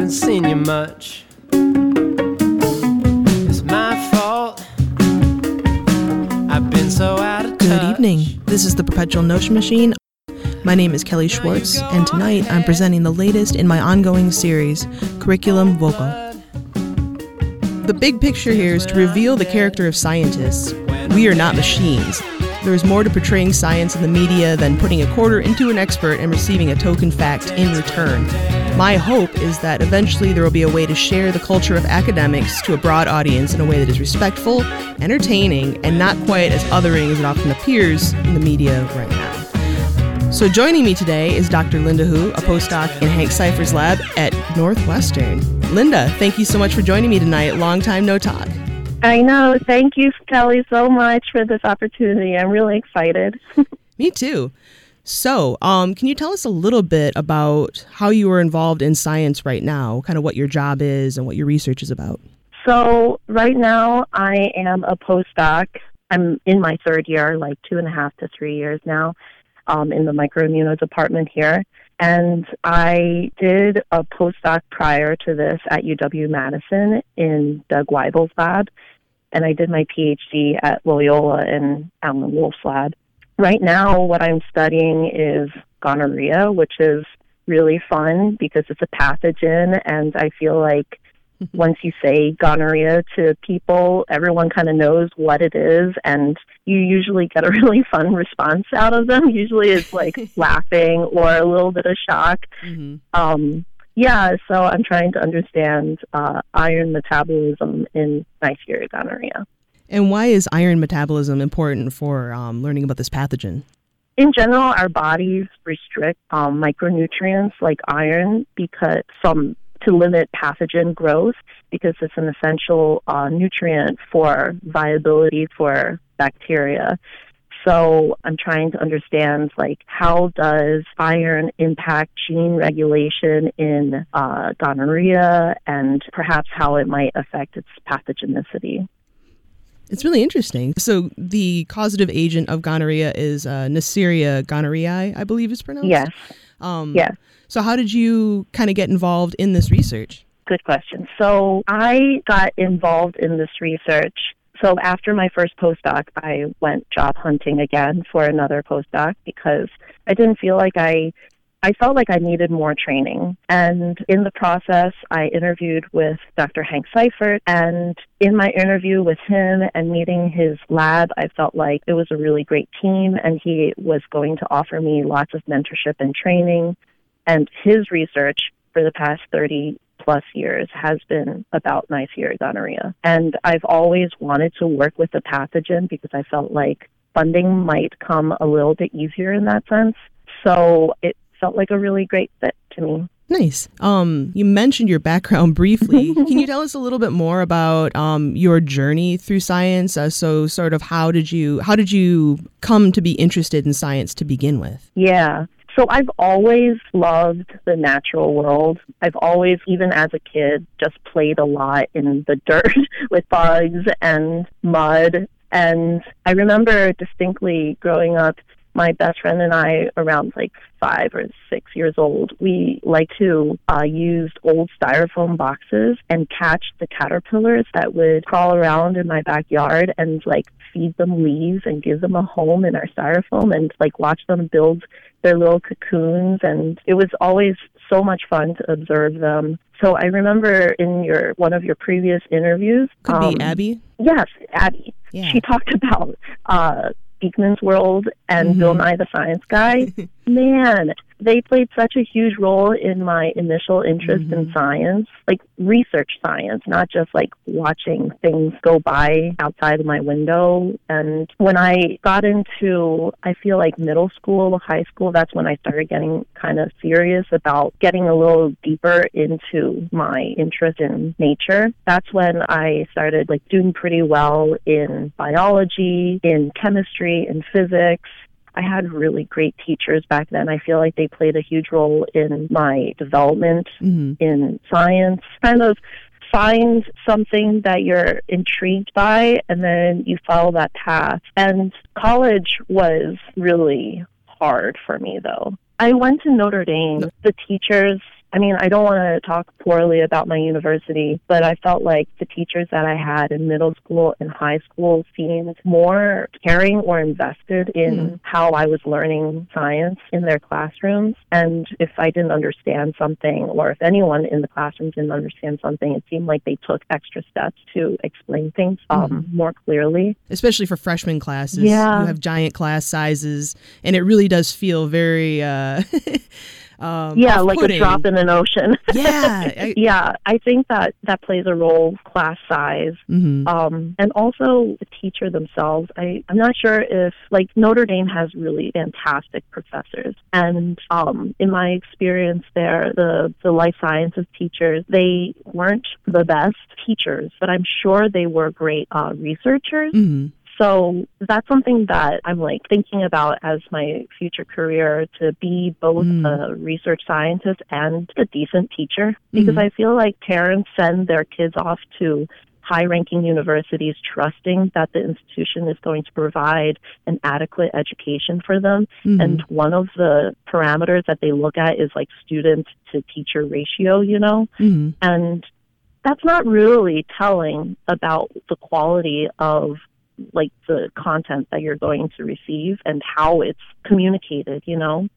haven't seen you much. It's my fault. I've been so out of touch. Good evening. This is the Perpetual Notion Machine. My name is Kelly Schwartz, and tonight I'm presenting the latest in my ongoing series, Curriculum Vocal. The big picture here is to reveal the character of scientists. We are not machines. There is more to portraying science in the media than putting a quarter into an expert and receiving a token fact in return. My hope is that eventually there will be a way to share the culture of academics to a broad audience in a way that is respectful, entertaining, and not quite as othering as it often appears in the media right now. So joining me today is Dr. Linda Hu, a postdoc in Hank Seifer's lab at Northwestern. Linda, thank you so much for joining me tonight. Long time no talk. I know. Thank you, Kelly, so much for this opportunity. I'm really excited. Me too. So, can you tell us a little bit about how you are involved in science right now, kind of what your job is and what your research is about? So, right now, I am a postdoc. I'm in my third year, like 2.5 to 3 years now, in the microimmuno department here. And I did a postdoc prior to this at UW-Madison in Doug Weibel's lab. And I did my PhD at Loyola in Alan Wolf's lab. Right now, what I'm studying is gonorrhea, which is really fun because it's a pathogen. And I feel like once you say gonorrhea to people, everyone kind of knows what it is. And you usually get a really fun response out of them. Usually it's like laughing or a little bit of shock. Mm-hmm. So I'm trying to understand iron metabolism in Neisseria gonorrhea. And why is iron metabolism important for learning about this pathogen? In general, our bodies restrict micronutrients like iron to limit pathogen growth because it's an essential nutrient for viability for bacteria. So I'm trying to understand, how does iron impact gene regulation in gonorrhea and perhaps how it might affect its pathogenicity. It's really interesting. So the causative agent of gonorrhea is Neisseria gonorrhoeae, I believe it's pronounced? Yes. Yes. So how did you kind of get involved in this research? Good question. So I got involved in this research. So after my first postdoc, I went job hunting again for another postdoc because I didn't feel like I felt like I needed more training. And in the process, I interviewed with Dr. Hank Seifer. And in my interview with him and meeting his lab, I felt like it was a really great team and he was going to offer me lots of mentorship and training. And his research for the past 30 plus years has been about Neisseria gonorrhea. And I've always wanted to work with the pathogen because I felt like funding might come a little bit easier in that sense. So it felt like a really great fit to me. Nice. You mentioned your background briefly. Can you tell us a little bit more about your journey through science? So sort of how did you come to be interested in science to begin with? Yeah. So I've always loved the natural world. I've always, even as a kid, just played a lot in the dirt with bugs and mud. And I remember distinctly growing up, my best friend and I, around 5 or 6 years old, we like to use old styrofoam boxes and catch the caterpillars that would crawl around in my backyard and feed them leaves and give them a home in our styrofoam and watch them build their little cocoons. And it was always so much fun to observe them. So I remember in one of your previous interviews. Could be Abby? Yes, Abby. Yeah. She talked about Beekman's World and Bill Nye the Science Guy. Man, they played such a huge role in my initial interest in science, research science, not just watching things go by outside of my window. And when I got into, I feel middle school, high school, that's when I started getting kind of serious about getting a little deeper into my interest in nature. That's when I started doing pretty well in biology, in chemistry, in physics. I had really great teachers back then. I feel like they played a huge role in my development in science. Kind of find something that you're intrigued by, and then you follow that path. And college was really hard for me, though. I went to Notre Dame. The teachers I mean, I don't want to talk poorly about my university, but I felt like the teachers that I had in middle school and high school seemed more caring or invested in how I was learning science in their classrooms. And if I didn't understand something, or if anyone in the classroom didn't understand something, it seemed like they took extra steps to explain things more clearly. Especially for freshman classes. Yeah. You have giant class sizes, and it really does feel very like a drop in an ocean. Yeah. I think that plays a role, class size. And also the teacher themselves. I'm not sure if, like, Notre Dame has really fantastic professors. And in my experience there, the life sciences teachers, they weren't the best teachers, but I'm sure they were great researchers. So that's something that I'm like thinking about as my future career, to be both a research scientist and a decent teacher, because I feel like parents send their kids off to high-ranking universities trusting that the institution is going to provide an adequate education for them. And one of the parameters that they look at is like student to teacher ratio, you know? And that's not really telling about the quality of like the content that you're going to receive and how it's communicated, you know?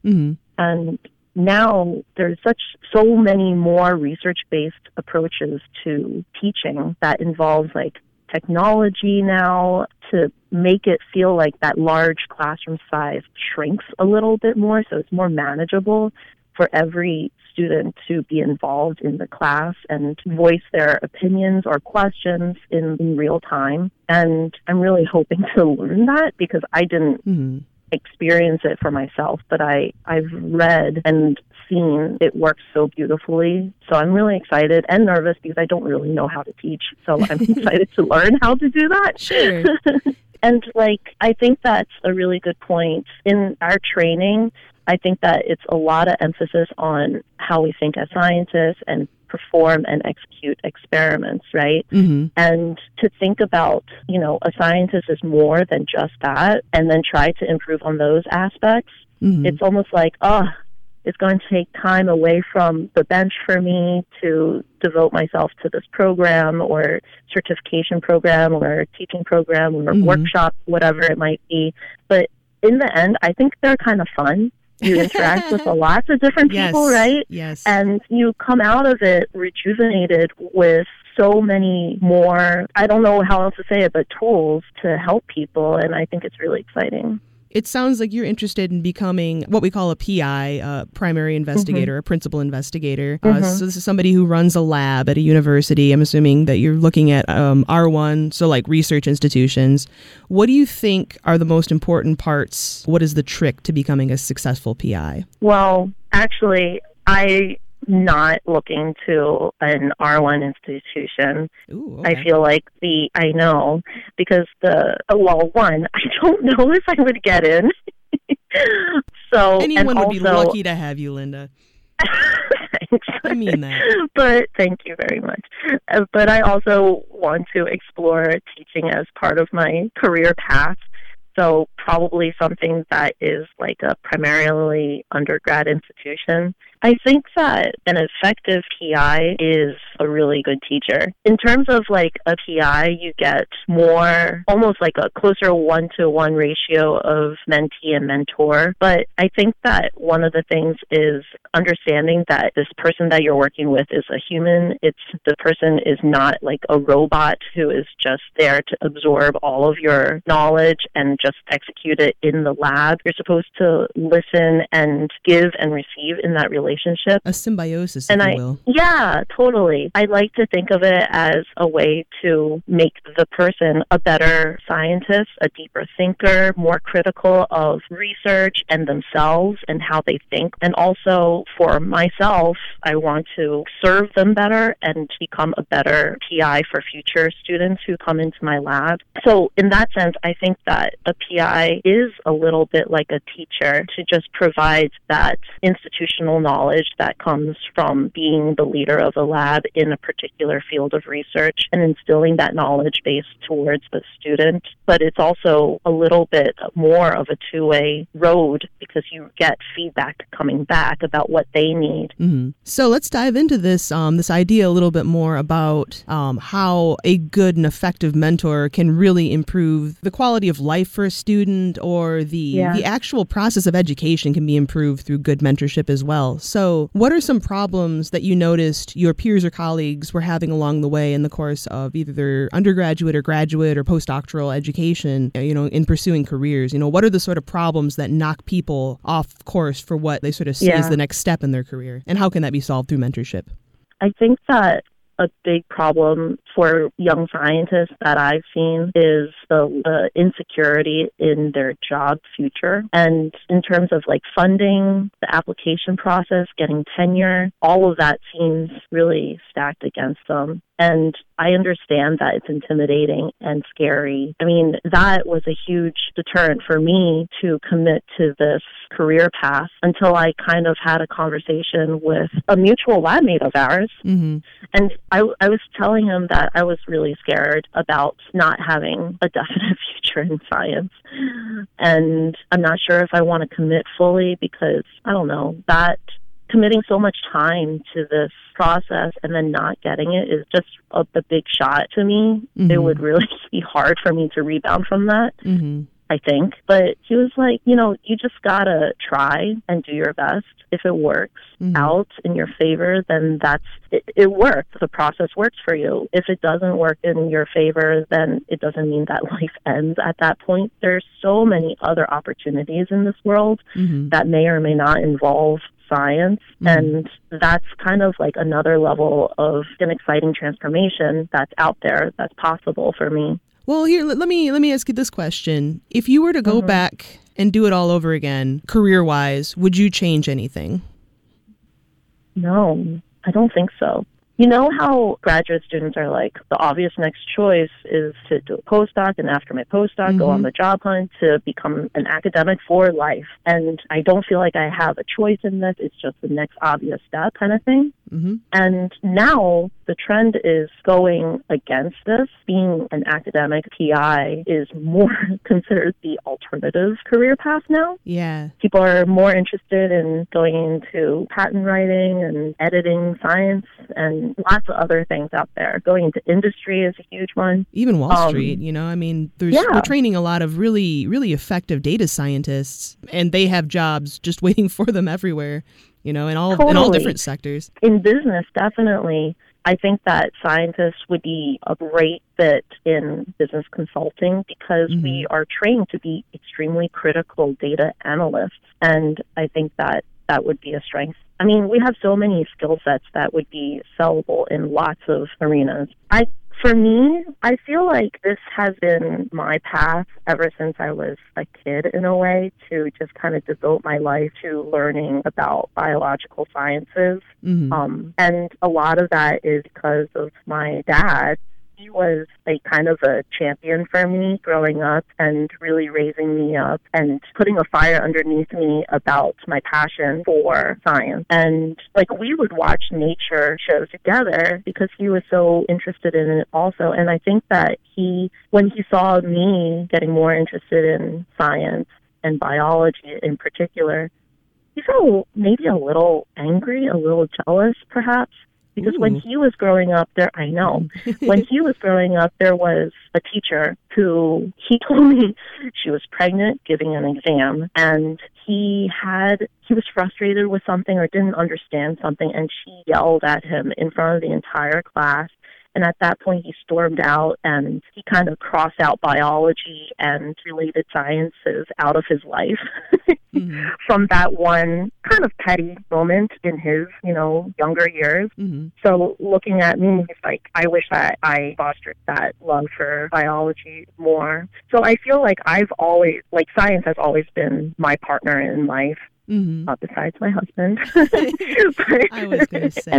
And now there's so many more research-based approaches to teaching that involves like technology now, to make it feel like that large classroom size shrinks a little bit more, so it's more manageable for every student to be involved in the class and voice their opinions or questions in real time. And I'm really hoping to learn that, because I didn't experience it for myself, but I've read and seen it work so beautifully. So I'm really excited and nervous because I don't really know how to teach. So I'm excited to learn how to do that. Sure. And like, I think that's a really good point. In our training, I think that it's a lot of emphasis on how we think as scientists and perform and execute experiments, right? And to think about, you know, a scientist is more than just that, and then try to improve on those aspects. It's almost like, it's going to take time away from the bench for me to devote myself to this program or certification program or teaching program or workshop, whatever it might be. But in the end, I think they're kind of fun. You interact with lots of different people, right? Yes. And you come out of it rejuvenated with so many more, I don't know how else to say it, but tools to help people. And I think it's really exciting. It sounds like you're interested in becoming what we call a PI, primary investigator, a principal investigator. So this is somebody who runs a lab at a university. I'm assuming that you're looking at R1, so like research institutions. What do you think are the most important parts? What is the trick to becoming a successful PI? Well, actually, I'm not looking to an R1 institution. Ooh, okay. I feel like I know, because one, I don't know if I would get in. So anyone would be also, lucky to have you, Linda. Thanks. I mean that. But thank you very much. But I also want to explore teaching as part of my career path. So probably something that is like a primarily undergrad institution. I think that an effective PI is a really good teacher. In terms of like a PI, you get more, almost like a closer 1-to-1 ratio of mentee and mentor. But I think that one of the things is understanding that this person that you're working with is a human. The person is not like a robot who is just there to absorb all of your knowledge and just execute it in the lab. You're supposed to listen and give and receive in that relationship. A symbiosis, if you will. Yeah, totally. I like to think of it as a way to make the person a better scientist, a deeper thinker, more critical of research and themselves and how they think. And also for myself, I want to serve them better and become a better PI for future students who come into my lab. So in that sense, I think that a PI is a little bit like a teacher, to just provide that institutional knowledge knowledge that comes from being the leader of a lab in a particular field of research and instilling that knowledge base towards the student. But it's also a little bit more of a two-way road because you get feedback coming back about what they need. Mm-hmm. So let's dive into this this idea a little bit more about how a good and effective mentor can really improve the quality of life for a student, or the actual process of education can be improved through good mentorship as well. So what are some problems that you noticed your peers or colleagues were having along the way in the course of either their undergraduate or graduate or postdoctoral education, in pursuing careers? What are the sort of problems that knock people off course for what they sort of see as the next step in their career? And how can that be solved through mentorship? I think that a big problem for young scientists that I've seen is the insecurity in their job future. And in terms of like funding, the application process, getting tenure, all of that seems really stacked against them. And I understand that it's intimidating and scary. I mean, that was a huge deterrent for me to commit to this career path until I kind of had a conversation with a mutual lab mate of ours. Mm-hmm. And I was telling him that I was really scared about not having a definite future in science. And I'm not sure if I want to commit fully because, I don't know, that committing so much time to this process and then not getting it is just a big shot to me. Mm-hmm. It would really be hard for me to rebound from that, I think. But he was like, you just gotta try and do your best. If it works out in your favor, then it works. The process works for you. If it doesn't work in your favor, then it doesn't mean that life ends at that point. There's so many other opportunities in this world that may or may not involve science, and that's kind of like another level of an exciting transformation that's out there that's possible for me. Well, here, let me ask you this question. If you were to go back and do it all over again, career-wise, would you change anything? No, I don't think so. You know how graduate students are like, the obvious next choice is to do a postdoc, and after my postdoc, go on the job hunt to become an academic for life. And I don't feel like I have a choice in this. It's just the next obvious step kind of thing. And now the trend is going against this. Being an academic PI is more considered the alternative career path now. Yeah. People are more interested in going into patent writing and editing science and lots of other things out there. Going into industry is a huge one. Even Wall Street, we're training a lot of really, really effective data scientists, and they have jobs just waiting for them everywhere, in all different sectors. In business, definitely. I think that scientists would be a great fit in business consulting because we are trained to be extremely critical data analysts. And I think that would be a strength. I mean, we have so many skill sets that would be sellable in lots of arenas. For me, I feel like this has been my path ever since I was a kid, in a way, to just kind of devote my life to learning about biological sciences. And a lot of that is because of my dad. He was a kind of a champion for me growing up and really raising me up and putting a fire underneath me about my passion for science. And we would watch nature shows together because he was so interested in it also. And I think that when he saw me getting more interested in science and biology in particular, he felt maybe a little angry, a little jealous perhaps. Because when he was growing up, when he was growing up, there was a teacher who, he told me she was pregnant giving an exam, and he was frustrated with something or didn't understand something, and she yelled at him in front of the entire class. And at that point, he stormed out and he kind of crossed out biology and related sciences out of his life from that one kind of petty moment in his, younger years. So looking at me, he's like, I wish that I fostered that love for biology more. So I feel like science has always been my partner in life. besides my husband. I was going to say.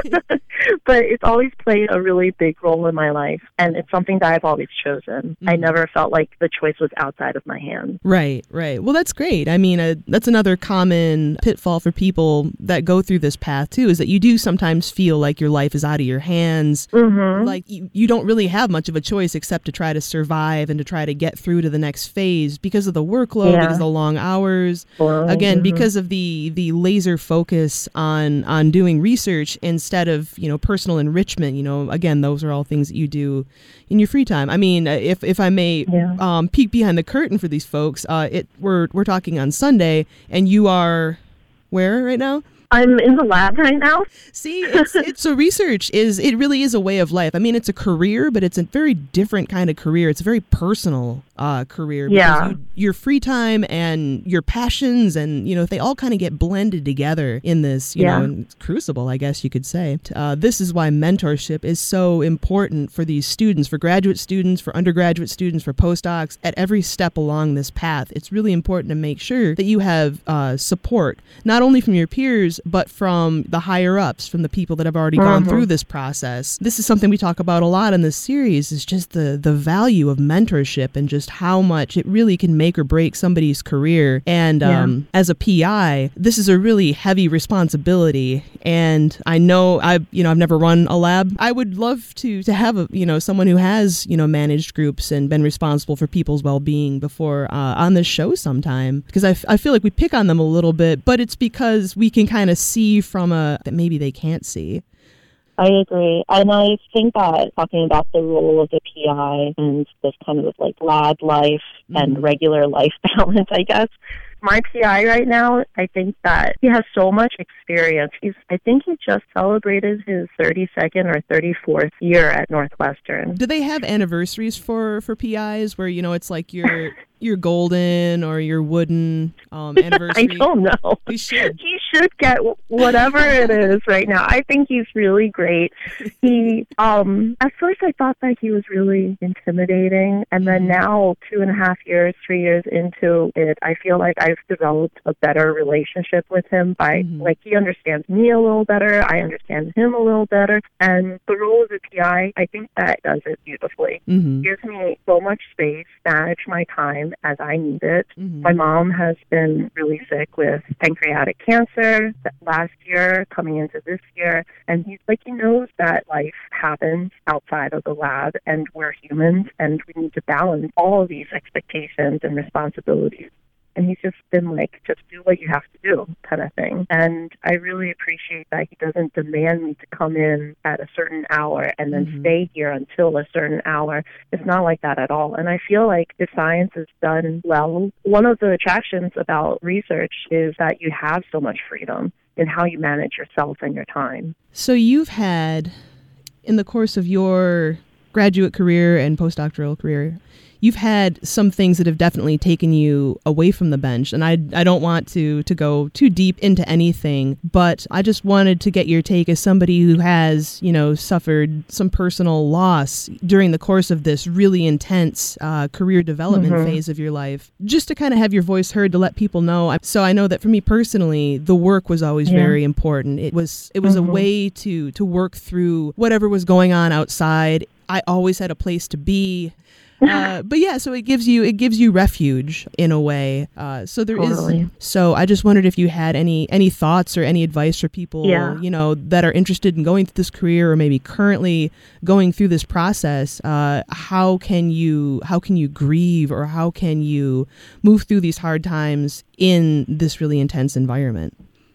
But it's always played a really big role in my life, and it's something that I've always chosen. I never felt like the choice was outside of my hands. Right. Well, that's great. I mean, that's another common pitfall for people that go through this path, too, is that you do sometimes feel like your life is out of your hands. Like you don't really have much of a choice except to try to survive and to try to get through to the next phase because of the workload, because of the long hours. Again, because of the laser focus on doing research instead of, personal enrichment. Again, those are all things that you do in your free time. I mean, if I may peek behind the curtain for these folks, we're talking on Sunday, and you are where right now? I'm in the lab right now. See, so research it really is a way of life. I mean, it's a career, but it's a very different kind of career. It's a very personal career. Because your free time and your passions and, they all kind of get blended together in this, crucible, I guess you could say. This is why mentorship is so important for these students, for graduate students, for undergraduate students, for postdocs, at every step along this path. It's really important to make sure that you have support, not only from your peers, but from the higher ups, from the people that have already gone through this process. This is something we talk about a lot in this series, is just the value of mentorship and just how much it really can make or break somebody's career. And as a PI, this is a really heavy responsibility. And I know I've never run a lab. I would love to have someone who has, managed groups and been responsible for people's well-being before on this show sometime, because I feel like we pick on them a little bit, but it's because we can kind of see from that maybe they can't see. I agree. And I think that talking about the role of the PI and this kind of like lab life and regular life balance, I guess, my PI right now, I think that he has so much experience. I think he just celebrated his 32nd or 34th year at Northwestern. Do they have anniversaries for PIs where, it's like your golden or your wooden anniversary? I don't know. He should get whatever it is right now. I think he's really great. He, at first I thought that he was really intimidating. And then now 2.5 years, 3 years into it, I feel like I've developed a better relationship with him by like he understands me a little better. I understand him a little better. And the role of the PI, I think that does it beautifully. Gives me so much space, manage my time as I need it. My mom has been really sick with pancreatic cancer last year, coming into this year, and he knows that life happens outside of the lab, and we're humans, and we need to balance all of these expectations and responsibilities. And he's just been like, just do what you have to do kind of thing. And I really appreciate that he doesn't demand me to come in at a certain hour and then stay here until a certain hour. It's not like that at all. And I feel like if science is done well, one of the attractions about research is that you have so much freedom in how you manage yourself and your time. So you've had, in the course of your graduate career and postdoctoral career, you've had some things that have definitely taken you away from the bench. And I don't want to go too deep into anything, but I just wanted to get your take as somebody who has, suffered some personal loss during the course of this really intense career development phase of your life, just to kind of have your voice heard, to let people know. So I know that for me personally, the work was always very important. It was a way to work through whatever was going on outside. I always had a place to be. But yeah, so it gives you refuge in a way. So there is. So I just wondered if you had any thoughts or any advice for people, that are interested in going through this career or maybe currently going through this process. How can you grieve, or how can you move through these hard times in this really intense environment?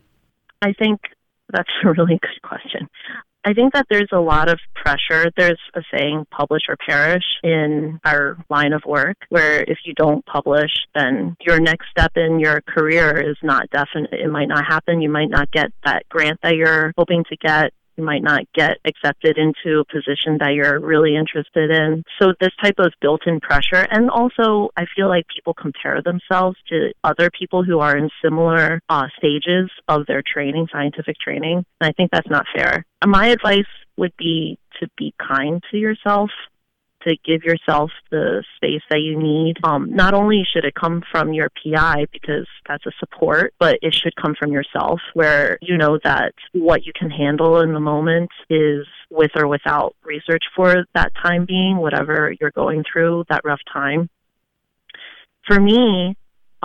I think that's a really good question. I think that there's a lot of pressure. There's a saying, publish or perish, in our line of work, where if you don't publish, then your next step in your career is not definite. It might not happen. You might not get that grant that you're hoping to get. You might not get accepted into a position that you're really interested in. So this type of built-in pressure, and also I feel like people compare themselves to other people who are in similar stages of their training, scientific training, and I think that's not fair. My advice would be to be kind to yourself, to give yourself the space that you need. Not only should it come from your PI because that's a support, but it should come from yourself where you know that what you can handle in the moment is with or without research for that time being, whatever you're going through, that rough time. For me,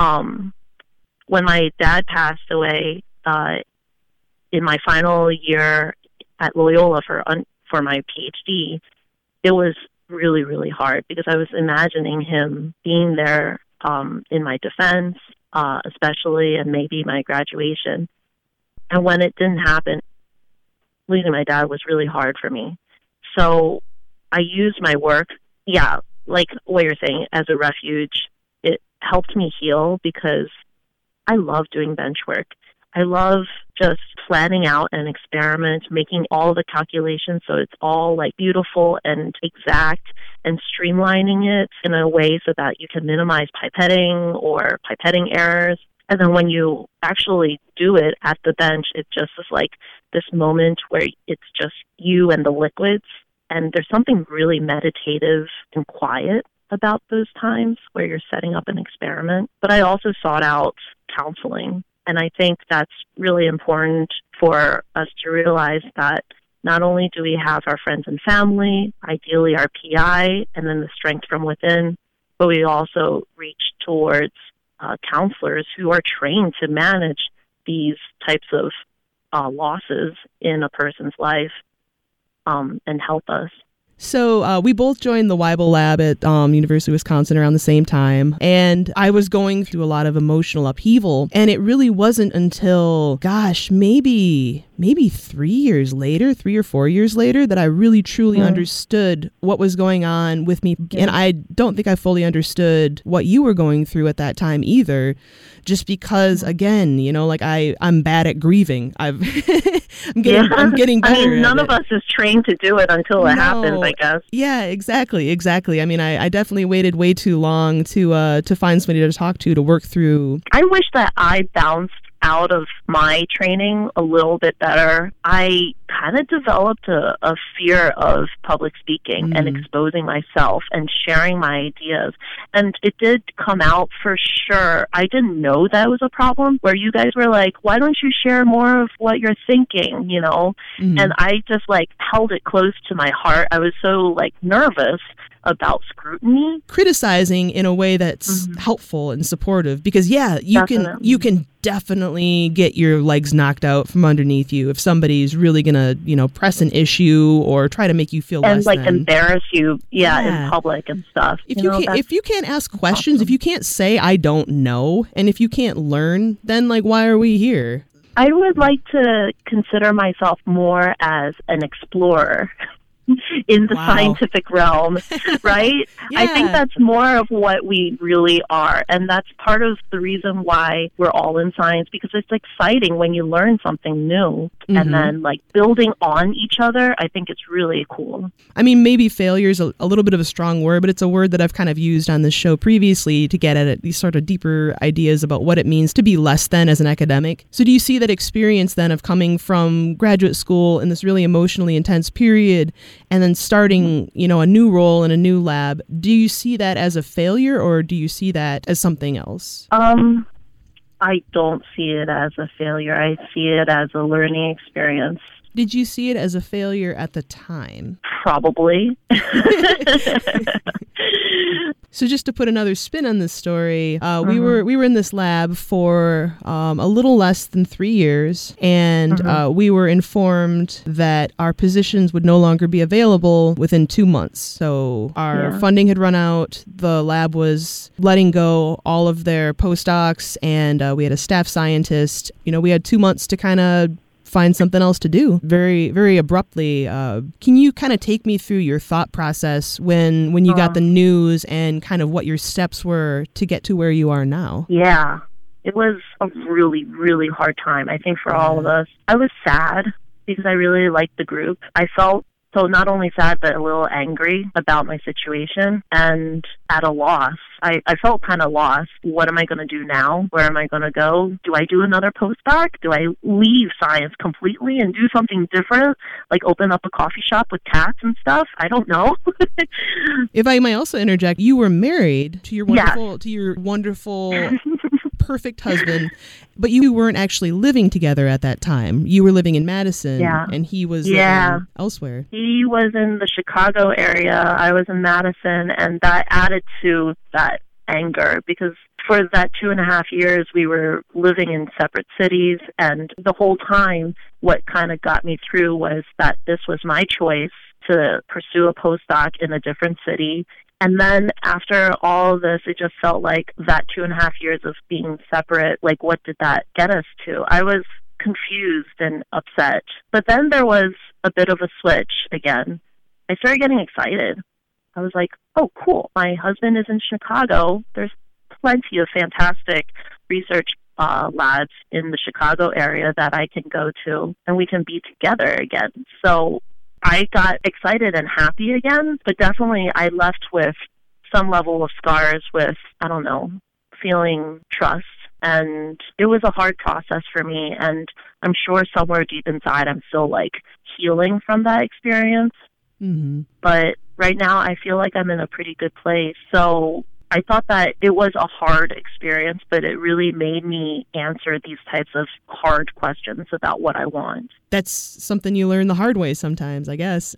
when my dad passed away in my final year at Loyola for my PhD, it was really, really hard because I was imagining him being there in my defense, especially, and maybe my graduation. And when it didn't happen, losing my dad was really hard for me. So I used my work, like what you're saying, as a refuge. It helped me heal because I love doing bench work. I love just planning out an experiment, making all the calculations so it's all like beautiful and exact, and streamlining it in a way so that you can minimize pipetting or pipetting errors. And then when you actually do it at the bench, it just is like this moment where it's just you and the liquids. And there's something really meditative and quiet about those times where you're setting up an experiment. But I also sought out counseling. And I think that's really important for us to realize that not only do we have our friends and family, ideally our PI, and then the strength from within, but we also reach towards counselors who are trained to manage these types of losses in a person's life and help us. So we both joined the Weibel Lab at University of Wisconsin around the same time, and I was going through a lot of emotional upheaval, and it really wasn't until, maybe 3 years later, 3 or 4 years later, that I really truly understood what was going on with me. And I don't think I fully understood what you were going through at that time either, just because, again, I'm bad at grieving. I'm getting better. I mean, none of us is trained to do it until it happens, I guess. Yeah, exactly. I mean, I definitely waited way too long to find somebody to talk to work through. I wish that I bounced out of my training a little bit better. I kind of developed a fear of public speaking and exposing myself and sharing my ideas. And it did come out for sure. I didn't know that was a problem, where you guys were like, why don't you share more of what you're thinking, And I just held it close to my heart. I was so nervous about scrutiny. Criticizing in a way that's helpful and supportive, because you can definitely get your legs knocked out from underneath you if somebody's really gonna, press an issue or try to make you feel less than. Embarrass you, in public and stuff. If you can't ask questions, if you can't say I don't know, and if you can't learn, then why are we here? I would like to consider myself more as an explorer in the scientific realm, right? I think that's more of what we really are. And that's part of the reason why we're all in science, because it's exciting when you learn something new and then building on each other. I think it's really cool. I mean, maybe failure is a little bit of a strong word, but it's a word that I've kind of used on this show previously to get at these sort of deeper ideas about what it means to be less than as an academic. So do you see that experience then of coming from graduate school in this really emotionally intense period and then starting, a new role in a new lab? Do you see that as a failure, or do you see that as something else? I don't see it as a failure. I see it as a learning experience. Did you see it as a failure at the time? Probably. So just to put another spin on this story, we were in this lab for a little less than 3 years, and we were informed that our positions would no longer be available within 2 months. So our funding had run out. The lab was letting go all of their postdocs, and we had a staff scientist. We had 2 months to kind of find something else to do very, very abruptly. Can you kind of take me through your thought process when you got the news and kind of what your steps were to get to where you are now? Yeah, it was a really, really hard time, I think, for all of us. I was sad because I really liked the group. I felt So not only sad, but a little angry about my situation and at a loss. I felt kind of lost. What am I going to do now? Where am I going to go? Do I do another postdoc? Do I leave science completely and do something different, like open up a coffee shop with cats and stuff? I don't know. If I might also interject, you were married to your wonderful, perfect husband, but you weren't actually living together at that time. You were living in Madison, and he was living elsewhere. He was in the Chicago area. I was in Madison, and that added to that anger because for that 2.5 years, we were living in separate cities, and the whole time, what kind of got me through was that this was my choice to pursue a postdoc in a different city. And then after all of this, it just felt like that 2.5 years of being separate, like what did that get us to? I was confused and upset. But then there was a bit of a switch again. I started getting excited. I was like, oh, cool. My husband is in Chicago. There's plenty of fantastic research labs in the Chicago area that I can go to, and we can be together again. So I got excited and happy again, but definitely I left with some level of scars with, I don't know, feeling trust. And it was a hard process for me, and I'm sure somewhere deep inside I'm still like healing from that experience. Mm-hmm. But right now I feel like I'm in a pretty good place. So I thought that it was a hard experience, but it really made me answer these types of hard questions about what I want. That's something you learn the hard way sometimes, I guess.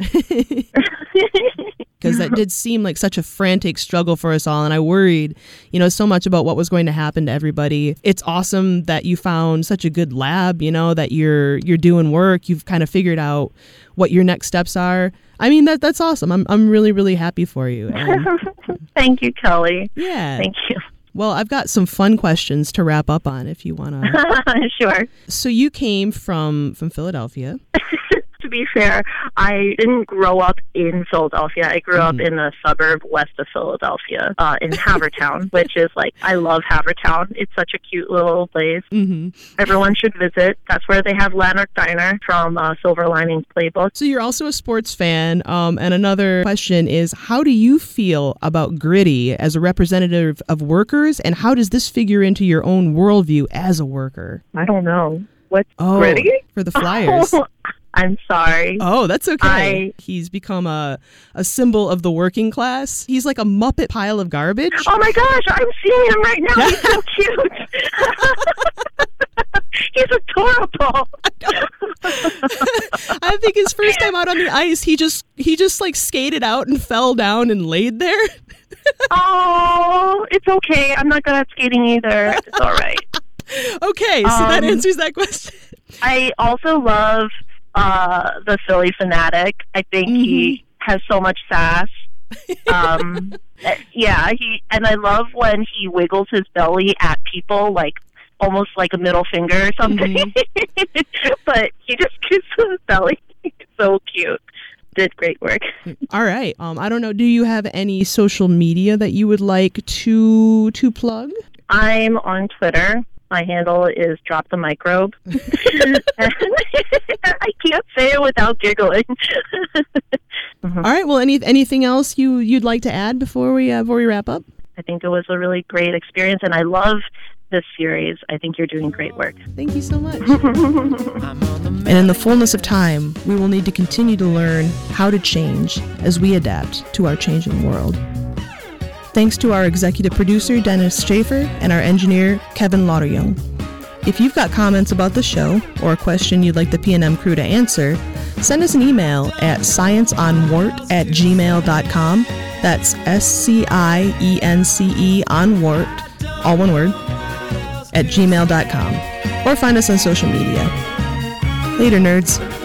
Because that did seem like such a frantic struggle for us all. And I worried, so much about what was going to happen to everybody. It's awesome that you found such a good lab, that you're doing work. You've kind of figured out what your next steps are. I mean, that's awesome. I'm really, really happy for you. And, thank you, Kelly. Yeah. Thank you. Well, I've got some fun questions to wrap up on if you want to. Sure. So you came from Philadelphia. To be fair, I didn't grow up in Philadelphia. I grew up in a suburb west of Philadelphia, in Havertown, which is like, I love Havertown. It's such a cute little place. Mm-hmm. Everyone should visit. That's where they have Lanark Diner from Silver Linings Playbook. So you're also a sports fan. And another question is, how do you feel about Gritty as a representative of workers, and how does this figure into your own worldview as a worker? I don't know. What's Gritty? For the Flyers. I'm sorry. Oh, that's okay. He's become a symbol of the working class. He's like a Muppet pile of garbage. Oh my gosh, I'm seeing him right now. He's so cute. He's adorable. I think his first time out on the ice, he just like skated out and fell down and laid there. Oh, it's okay. I'm not good at skating either. It's all right. Okay, so that answers that question. I also love the Philly Fanatic. I think he has so much sass. And I love when he wiggles his belly at people, like almost like a middle finger or something. But he just kisses his belly. So cute. Did great work. All right. I don't know. Do you have any social media that you would like to plug? I'm on Twitter. My handle is Drop the Microbe. I can't say it without giggling. All right. Well, anything else you'd like to add before we wrap up? I think it was a really great experience, and I love this series. I think you're doing great work. Thank you so much. And in the fullness of time, we will need to continue to learn how to change as we adapt to our changing world. Thanks to our executive producer, Dennis Schaefer, and our engineer, Kevin Lauderyoung. If you've got comments about the show or a question you'd like the PNM crew to answer, send us an email at scienceonwort@gmail.com. That's SCIENCE on wort, all one word, @gmail.com. Or find us on social media. Later, nerds.